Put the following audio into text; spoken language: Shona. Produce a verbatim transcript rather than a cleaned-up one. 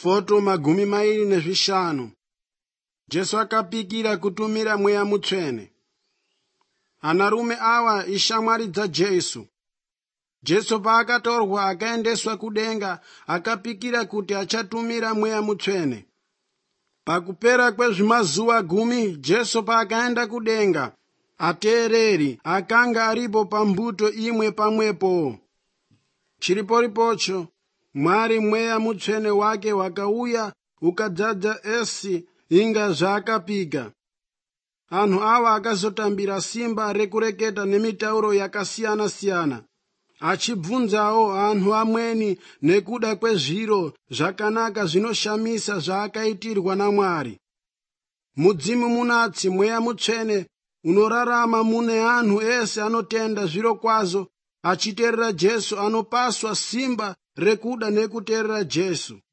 Foto magumi mairi nezvishanu. Jesu akapikira kutumira mweya mutsvene. Anarume ava ishamwari dzaJesu. Jesu paakatorwa akaendeswa kudenga akapikira kuti achatumira mweya mutsvene. Pakupera kwezvimazuva gumi Jesu paakaenda kudenga, ateereri akanga aripo pambuto imwe pamwepo. Chiriporipocho Mwari mweya mutsvene wake wakauya ukadzadza esi inga zvaakapika. Anhu ava akazotambira simba rekureketa nemitauro yakasiyana-siyana, achibvunzawo anhu amweni nekuda kwezviro zvakanaka zvinoshamisa zvaakaitirwa naMwari. Mudzimu munatsi mweya mutsvene unorarama mune anhu ese anotenda zviro kwazvo achiteerera Jesu, anopaswa simba rekuda nekuteerera Jesu.